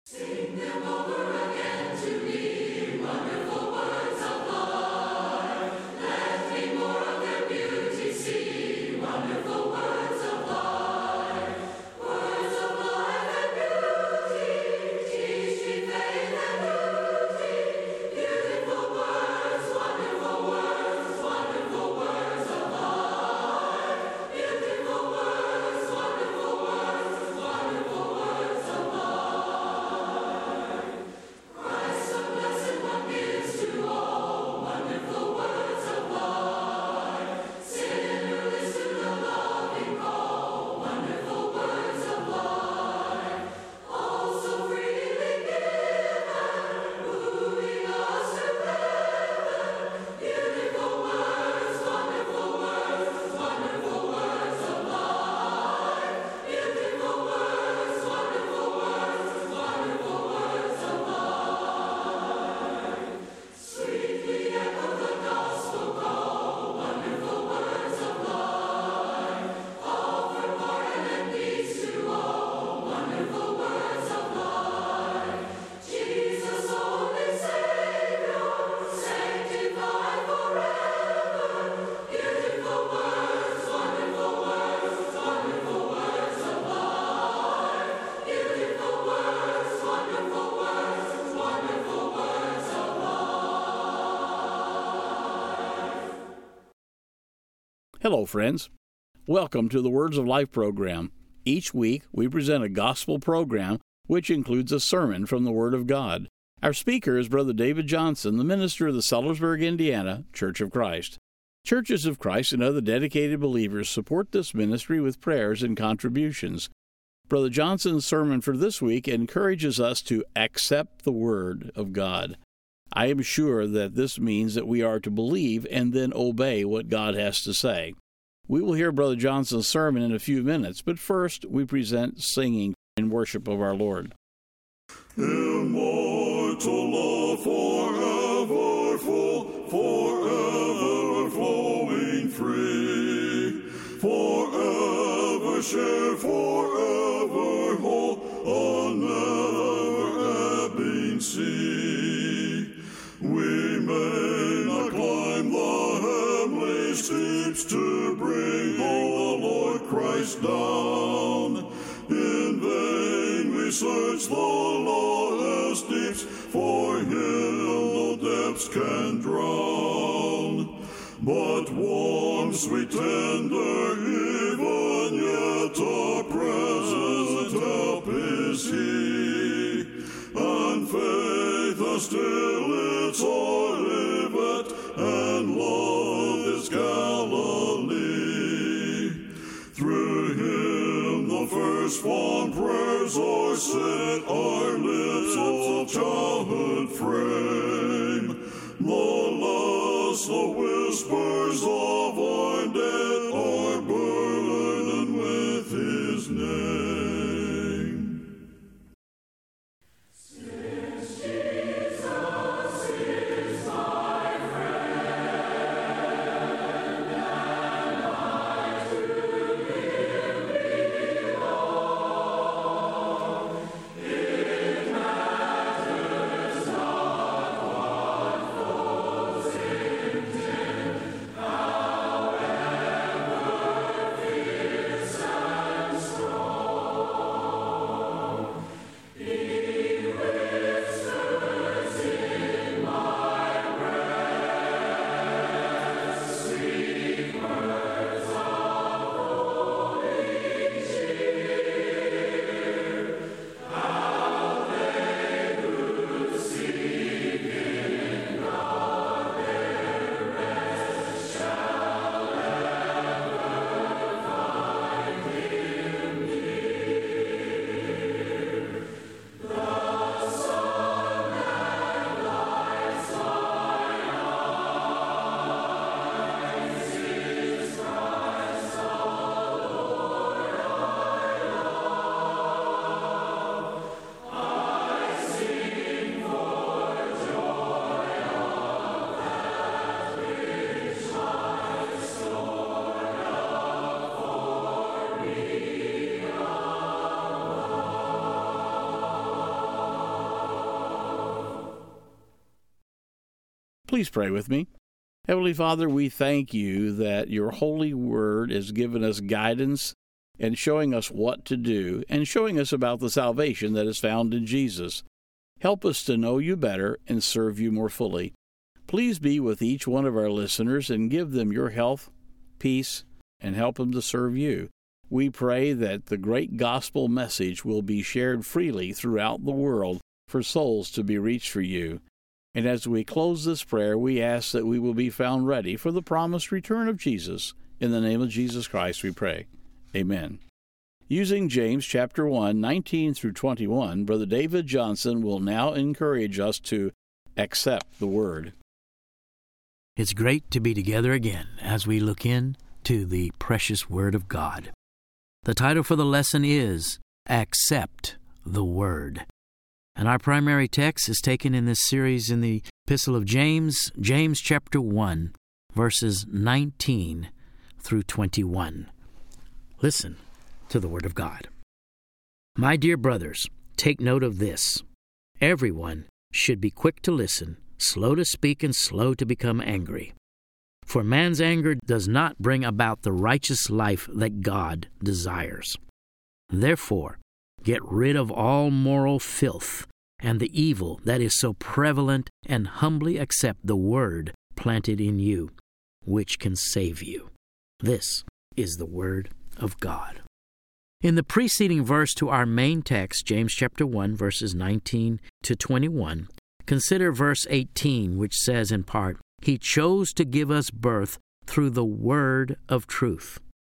Sing them over again to me, wonderful words of life. Let me more of their beauty see, wonderful words of life. Words of life and beauty, teach me faith and duty. Beautiful words, wonderful words, wonderful words of life. Beautiful words, wonderful words, wonderful words of life. Christ, the blessed one, gives to all wonderful words of life. Sinner, listen to the loving call, wonderful words of life. All so freely given, moving us to heaven. Beautiful words, wonderful words, wonderful words of life. Beautiful words, wonderful words, wonderful words of life. Sweetly echo the gospel call, wonderful words of life. Offer pardon and peace to all, wonderful words of life. Jesus, only Savior, sanctified forever. Beautiful words, wonderful words, wonderful words of life. Beautiful words, wonderful words, wonderful words of life. Hello, friends. Welcome to the Words of Life program. Each week, we present a gospel program which includes a sermon from the Word of God. Our speaker is Brother David Johnson, the minister of the Sellersburg, Indiana Church of Christ. Churches of Christ and other dedicated believers support this ministry with prayers and contributions. Brother Johnson's sermon for this week encourages us to accept the Word of God. I am sure that this means that we are to believe and then obey what God has to say. We will hear Brother Johnson's sermon in a few minutes, but first we present singing in worship of our Lord. Immortal love forever full, forever flowing free, forever share, forever whole, a never ebbing sea. We may not climb the heavenly steeps to bring the Lord Christ down. In vain we search the lowest deeps, for him no depths can drown. But warm, sweet, tender, even yet a present help is he, and faith has still its Olivet, and love is Galilee. Through him the first fond prayers are set, our lips of childhood frame. The lust, the whispers of our dead are burdened with his name. However fierce and strong, Please pray with me. Heavenly Father, we thank you that your holy word has given us guidance and showing us what to do and showing us about the salvation that is found in Jesus. Help us to know you better and serve you more fully. Please be with each one of our listeners and give them your health, peace, and help them to serve you. We pray that the great gospel message will be shared freely throughout the world for souls to be reached for you. And as we close this prayer, we ask that we will be found ready for the promised return of Jesus. In the name of Jesus Christ we pray. Amen. Using James chapter 1, 19 through 21, Brother David Johnson will now encourage us to accept the Word. It's great to be together again as we look into the precious Word of God. The title for the lesson is Accept the Word. And our primary text is taken in this series in the Epistle of James, James chapter 1, verses 19 through 21. Listen to the Word of God. My dear brothers, take note of this. Everyone should be quick to listen, slow to speak, and slow to become angry. For man's anger does not bring about the righteous life that God desires. Therefore, get rid of all moral filth and the evil that is so prevalent, and humbly accept the word planted in you, which can save you. This is the Word of God. In the preceding verse to our main text, James chapter 1, verses 19 to 21, consider verse 18, which says in part, He chose to give us birth through the word of truth.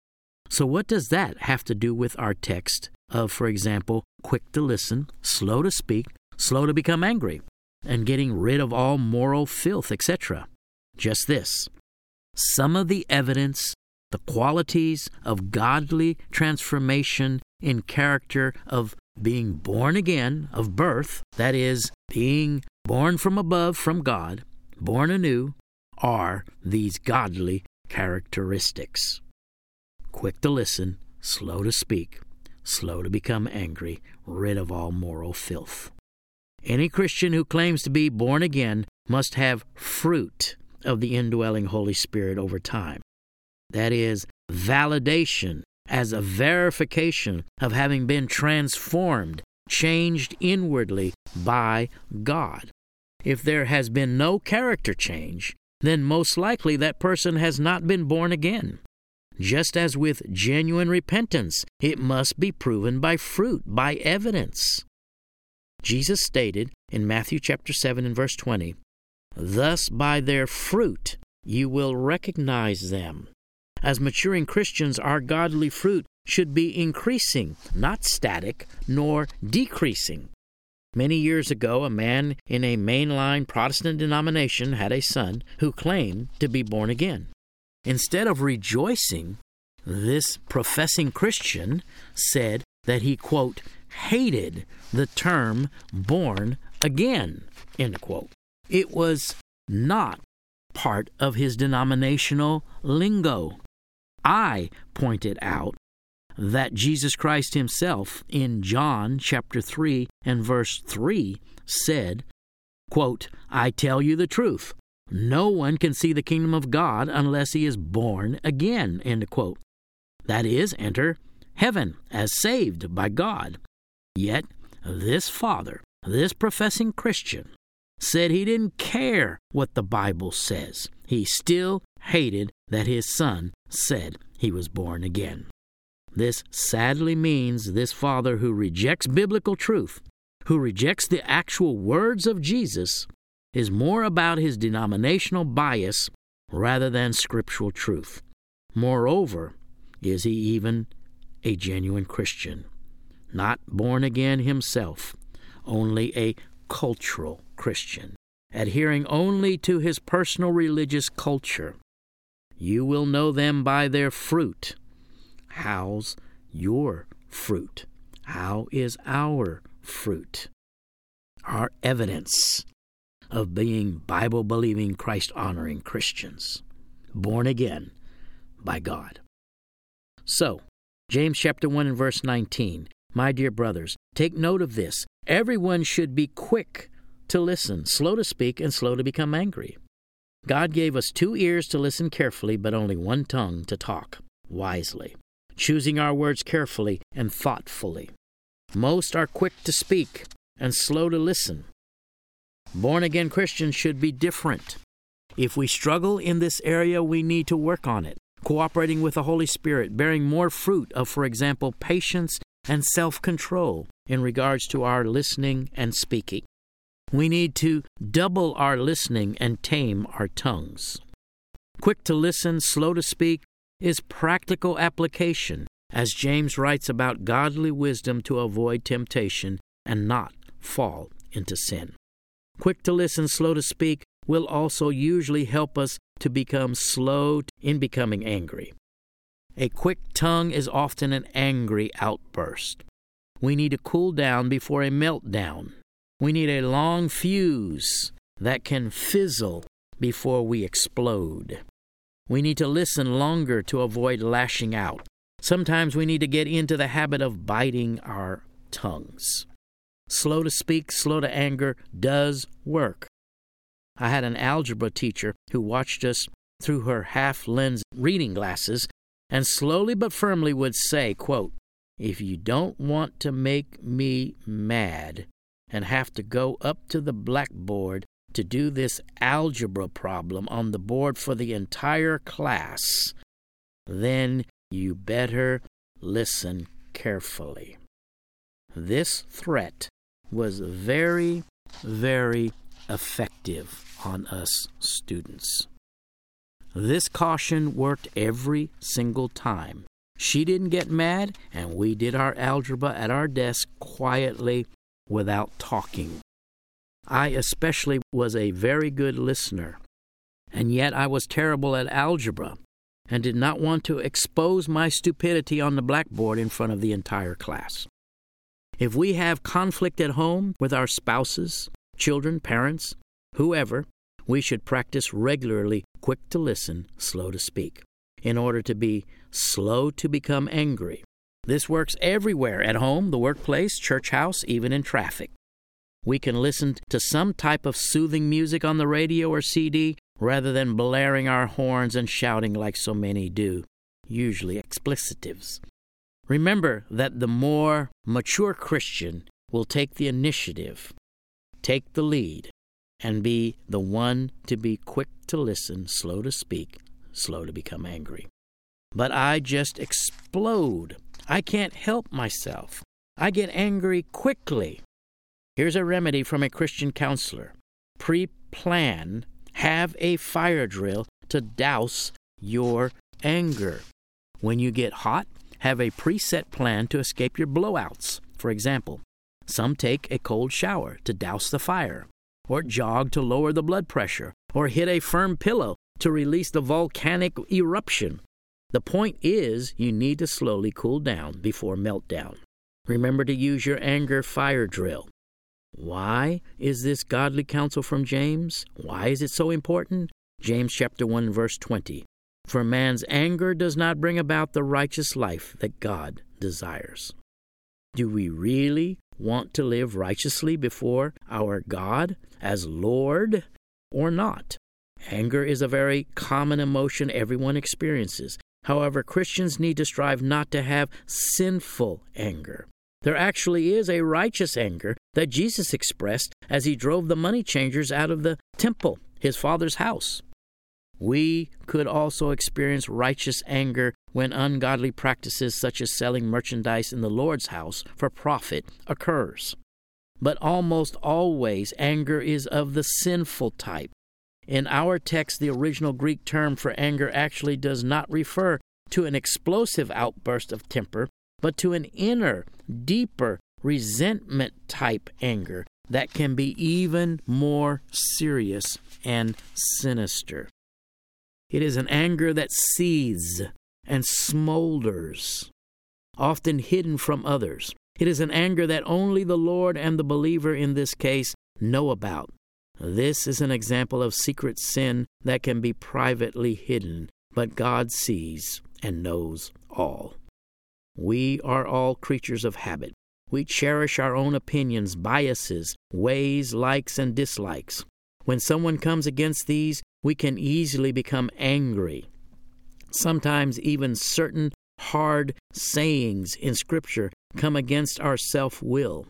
So what does that have to do with our text of, for example, quick to listen, slow to speak, slow to become angry, and getting rid of all moral filth, etc.? Just this. Some of the evidence, the qualities of godly transformation in character of being born again, of birth, that is, being born from above from God, born anew, are these godly characteristics. Quick to listen, slow to speak, slow to become angry, rid of all moral filth. Any Christian who claims to be born again must have fruit of the indwelling Holy Spirit over time. That is, validation as a verification of having been transformed, changed inwardly by God. If there has been no character change, then most likely that person has not been born again. Just as with genuine repentance, it must be proven by fruit, by evidence. Jesus stated in Matthew chapter 7 and verse 20, Thus by their fruit you will recognize them. As maturing Christians, our godly fruit should be increasing, not static, nor decreasing. Many years ago, a man in a mainline Protestant denomination had a son who claimed to be born again. Instead of rejoicing, this professing Christian said that he, quote, hated the term born again, end quote. It was not part of his denominational lingo. I pointed out that Jesus Christ himself in John chapter 3 and verse 3 said, quote, I tell you the truth, no one can see the kingdom of God unless he is born again, end quote. That is, enter heaven as saved by God. Yet this father, this professing Christian, said he didn't care what the Bible says. He still hated that his son said he was born again. This sadly means this father who rejects biblical truth, who rejects the actual words of Jesus, is more about his denominational bias rather than scriptural truth. Moreover, is he even a genuine Christian? Not born again himself, only a cultural Christian, adhering only to his personal religious culture. You will know them by their fruit. How's your fruit? How is our fruit? Our evidence of being Bible-believing, Christ-honoring Christians, born again by God. So, James chapter 1 and verse 19, my dear brothers, take note of this. Everyone should be quick to listen, slow to speak, and slow to become angry. God gave us 2 ears to listen carefully, but only 1 tongue to talk wisely, choosing our words carefully and thoughtfully. Most are quick to speak and slow to listen. Born-again Christians should be different. If we struggle in this area, we need to work on it, cooperating with the Holy Spirit, bearing more fruit of, for example, patience and self-control in regards to our listening and speaking. We need to double our listening and tame our tongues. Quick to listen, slow to speak is practical application, as James writes about godly wisdom to avoid temptation and not fall into sin. Quick to listen, slow to speak will also usually help us to become slow in becoming angry. A quick tongue is often an angry outburst. We need to cool down before a meltdown. We need a long fuse that can fizzle before we explode. We need to listen longer to avoid lashing out. Sometimes we need to get into the habit of biting our tongues. Slow to speak, slow to anger does work. I had an algebra teacher who watched us through her half-lens reading glasses and slowly but firmly would say, quote, "If you don't want to make me mad and have to go up to the blackboard to do this algebra problem on the board for the entire class, then you better listen carefully." This threat was very, very effective on us students. This caution worked every single time. She didn't get mad, and we did our algebra at our desk quietly without talking. I especially was a very good listener, and yet I was terrible at algebra and did not want to expose my stupidity on the blackboard in front of the entire class. If we have conflict at home with our spouses, children, parents, whoever, we should practice regularly quick to listen, slow to speak, in order to be slow to become angry. This works everywhere, at home, the workplace, church house, even in traffic. We can listen to some type of soothing music on the radio or CD rather than blaring our horns and shouting like so many do, usually explicitives. Remember that the more mature Christian will take the initiative, take the lead, and be the one to be quick to listen, slow to speak, slow to become angry. But I just explode. I can't help myself. I get angry quickly. Here's a remedy from a Christian counselor. Pre-plan, have a fire drill to douse your anger. When you get hot, have a preset plan to escape your blowouts. For example, some take a cold shower to douse the fire, or jog to lower the blood pressure, or hit a firm pillow to release the volcanic eruption. The point is, you need to slowly cool down before meltdown. Remember to use your anger fire drill. Why is this godly counsel from James? Why is it so important? James chapter 1, verse 20. For man's anger does not bring about the righteous life that God desires. Do we really want to live righteously before our God as Lord or not? Anger is a very common emotion everyone experiences. However, Christians need to strive not to have sinful anger. There actually is a righteous anger that Jesus expressed as he drove the money changers out of the temple, his Father's house. We could also experience righteous anger when ungodly practices such as selling merchandise in the Lord's house for profit occurs. But almost always anger is of the sinful type. In our text, the original Greek term for anger actually does not refer to an explosive outburst of temper, but to an inner, deeper, resentment-type anger that can be even more serious and sinister. It is an anger that seethes and smolders, often hidden from others. It is an anger that only the Lord and the believer in this case know about. This is an example of secret sin that can be privately hidden, but God sees and knows all. We are all creatures of habit. We cherish our own opinions, biases, ways, likes, and dislikes. When someone comes against these, we can easily become angry. Sometimes even certain hard sayings in Scripture come against our self-will.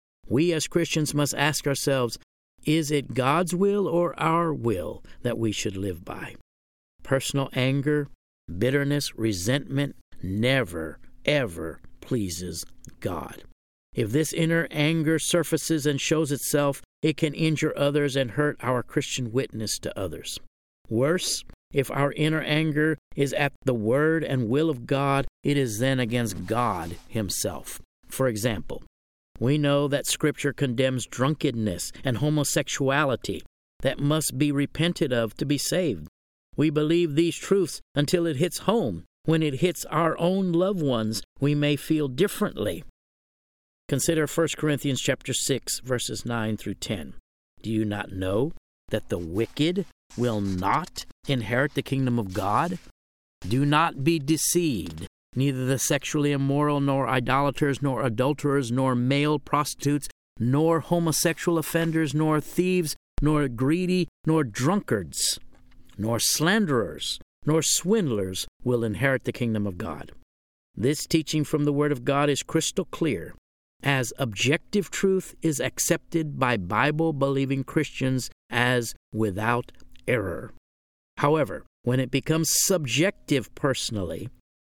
We as Christians must ask ourselves, is it God's will or our will that we should live by? Personal anger, bitterness, resentment never, ever pleases God. If this inner anger surfaces and shows itself, it can injure others and hurt our Christian witness to others. Worse, if our inner anger is at the word and will of God, it is then against God Himself. For example, we know that Scripture condemns drunkenness and homosexuality that must be repented of to be saved. We believe these truths until it hits home. When it hits our own loved ones, we may feel differently. Consider 1 Corinthians chapter 6, verses 9 through 10. Do you not know that the wicked will not inherit the kingdom of God? Do not be deceived. Neither the sexually immoral, nor idolaters, nor adulterers, nor male prostitutes, nor homosexual offenders, nor thieves, nor greedy, nor drunkards, nor slanderers, nor swindlers will inherit the kingdom of God. This teaching from the Word of God is crystal clear, as objective truth is accepted by Bible-believing Christians as without error. However, when it becomes subjective personally,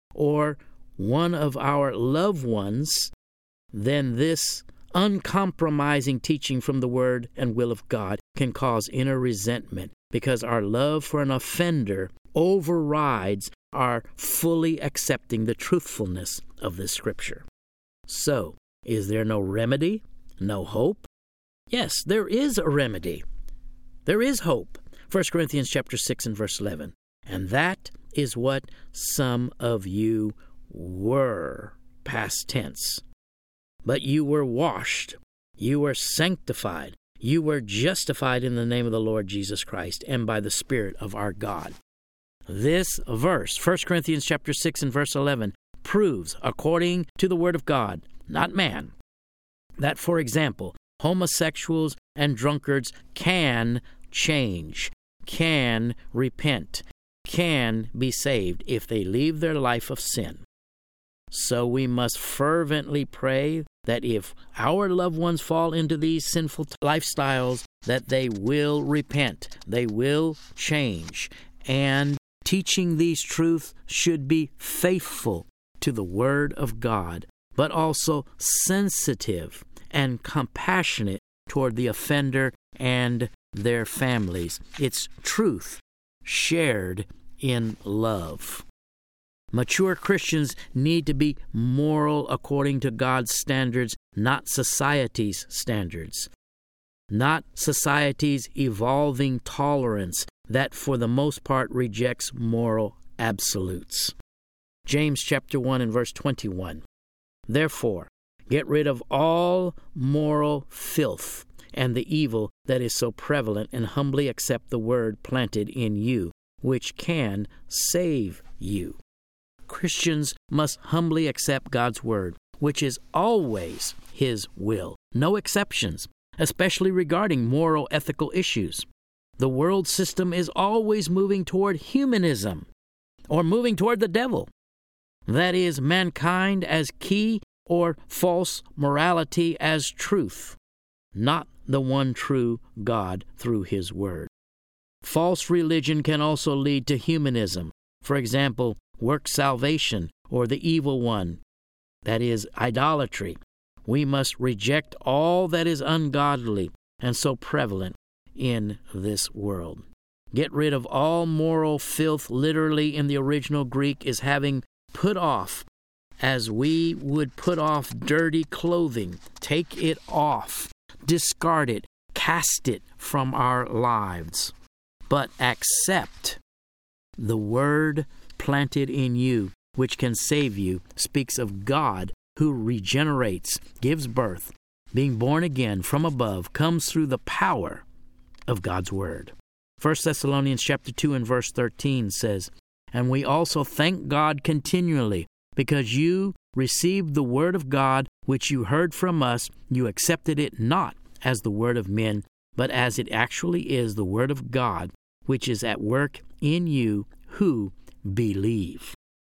or one of our loved ones, then this uncompromising teaching from the Word and will of God can cause inner resentment because our love for an offender overrides our fully accepting the truthfulness of this Scripture. So, is there no remedy? No hope? Yes, there is a remedy. There is hope. 1 Corinthians chapter 6 and verse 11. And that is what some of you were, past tense. But you were washed, you were sanctified, you were justified in the name of the Lord Jesus Christ and by the Spirit of our God. This verse, 1 Corinthians chapter 6 and verse 11, proves, according to the Word of God, not man, that, for example, homosexuals and drunkards can change, can repent, can be saved if they leave their life of sin. So we must fervently pray that if our loved ones fall into these sinful lifestyles, that they will repent, they will change, and teaching these truths should be faithful to the Word of God, but also sensitive and compassionate toward the offender and their families. It's truth shared in love. Mature Christians need to be moral according to God's standards, not society's standards. Not society's evolving tolerance that for the most part rejects moral absolutes. James chapter 1 and verse 21. Therefore, get rid of all moral filth and the evil that is so prevalent, and humbly accept the word planted in you, which can save you. Christians must humbly accept God's word, which is always His will. No exceptions, especially regarding moral, ethical issues. The world system is always moving toward humanism, or moving toward the devil. That is, mankind as key or false morality as truth, not the one true God through His Word. False religion can also lead to humanism. For example, work salvation or the evil one, that is, idolatry. We must reject all that is ungodly and so prevalent in this world. Get rid of all moral filth, literally in the original Greek, is having put off, as we would put off dirty clothing. Take it off, discard it, cast it from our lives. But accept the word planted in you, which can save you, speaks of God who regenerates, gives birth, being born again from above, comes through the power of God's word. 1 Thessalonians chapter 2 and verse 13 says, And we also thank God continually, because you received the word of God, which you heard from us. You accepted it not as the word of men, but as it actually is, the word of God, which is at work in you who believe.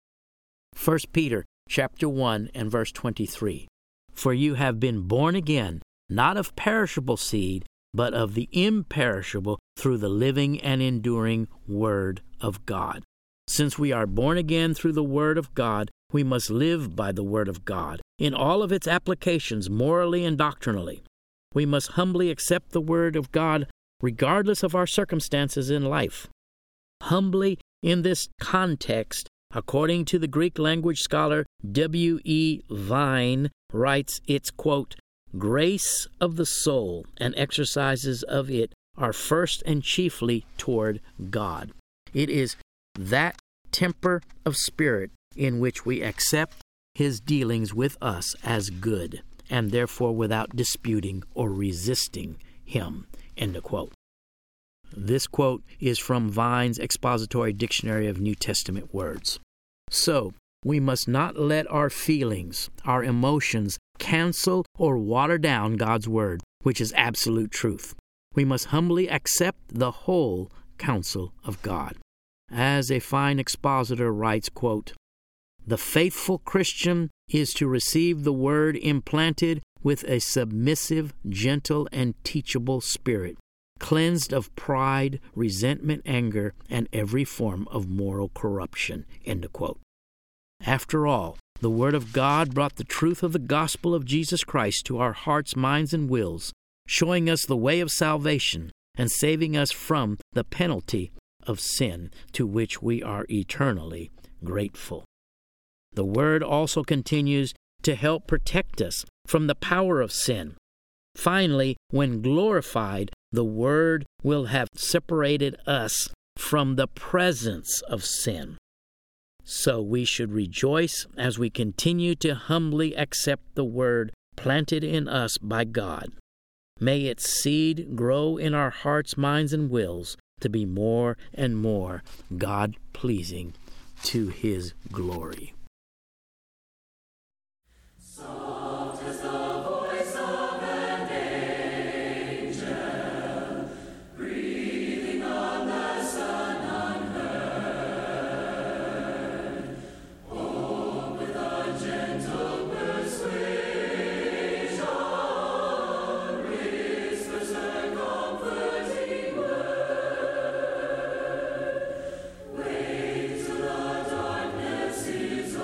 1 Peter chapter 1 and verse 23. For you have been born again, not of perishable seed, but of the imperishable, through the living and enduring Word of God. Since we are born again through the Word of God, we must live by the Word of God in all of its applications, morally and doctrinally. We must humbly accept the Word of God regardless of our circumstances in life. Humbly in this context, according to the Greek language scholar W.E. Vine, writes, it's, quote, grace of the soul and exercises of it are first and chiefly toward God. It is that temper of spirit in which we accept His dealings with us as good, and therefore without disputing or resisting Him. End of quote. This quote is from Vine's Expository Dictionary of New Testament Words. So, we must not let our feelings, our emotions, cancel or water down God's Word, which is absolute truth. We must humbly accept the whole counsel of God. As a fine expositor writes, quote, the faithful Christian is to receive the Word implanted with a submissive, gentle, and teachable spirit, cleansed of pride, resentment, anger, and every form of moral corruption. End of quote. After all, the Word of God brought the truth of the gospel of Jesus Christ to our hearts, minds, and wills, showing us the way of salvation and saving us from the penalty of sin, to which we are eternally grateful. The Word also continues to help protect us from the power of sin. Finally, when glorified, the Word will have separated us from the presence of sin. So we should rejoice as we continue to humbly accept the Word planted in us by God. May its seed grow in our hearts, minds, and wills to be more and more God-pleasing to His glory. Soft as the voice of an angel, breathing on the sun unheard. Oh, with a gentle persuasion, whispers her comforting word. Wait till the darkness is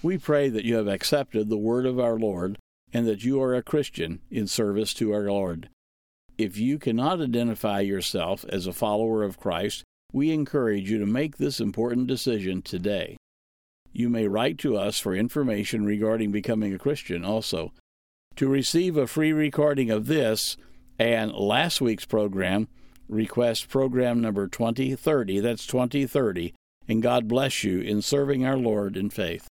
We pray that you have accepted the word of our Lord and that you are a Christian in service to our Lord. If you cannot identify yourself as a follower of Christ, we encourage you to make this important decision today. You may write to us for information regarding becoming a Christian also. To receive a free recording of this and last week's program, request program number 2030. That's 2030. And God bless you in serving our Lord in faith.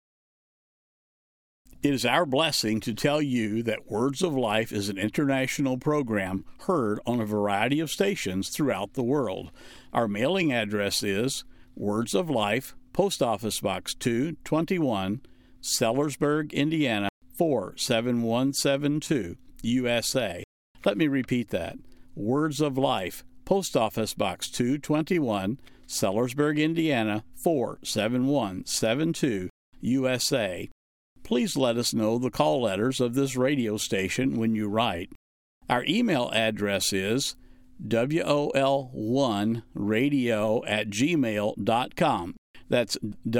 It is our blessing to tell you that Words of Life is an international program heard on a variety of stations throughout the world. Our mailing address is Words of Life, Post Office Box 221, Sellersburg, Indiana 47172, USA. Let me repeat that. Words of Life, Post Office Box 221, Sellersburg, Indiana 47172, USA. Please let us know the call letters of this radio station when you write. Our email address is wol1radio@gmail.com. That's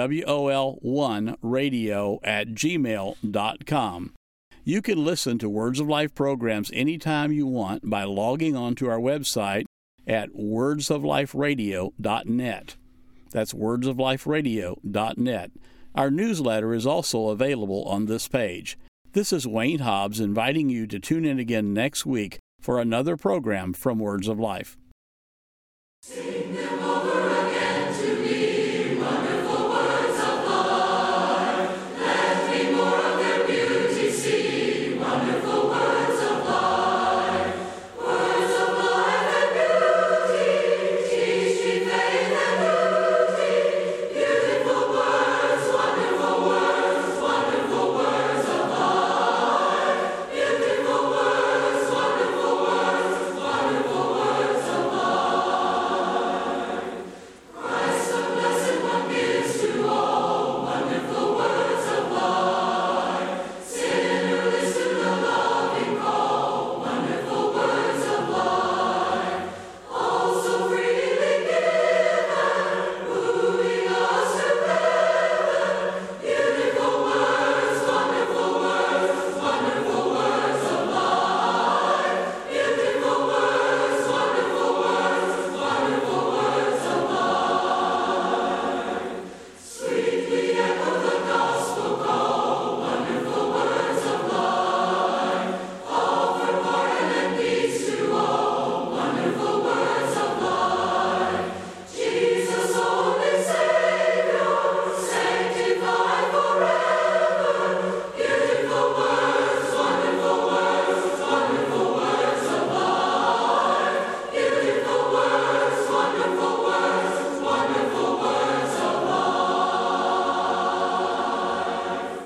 wol1radio@gmail.com. You can listen to Words of Life programs anytime you want by logging on to our website at wordsofliferadio.net. That's wordsofliferadio.net. Our newsletter is also available on this page. This is Wayne Hobbs inviting you to tune in again next week for another program from Words of Life. Sing them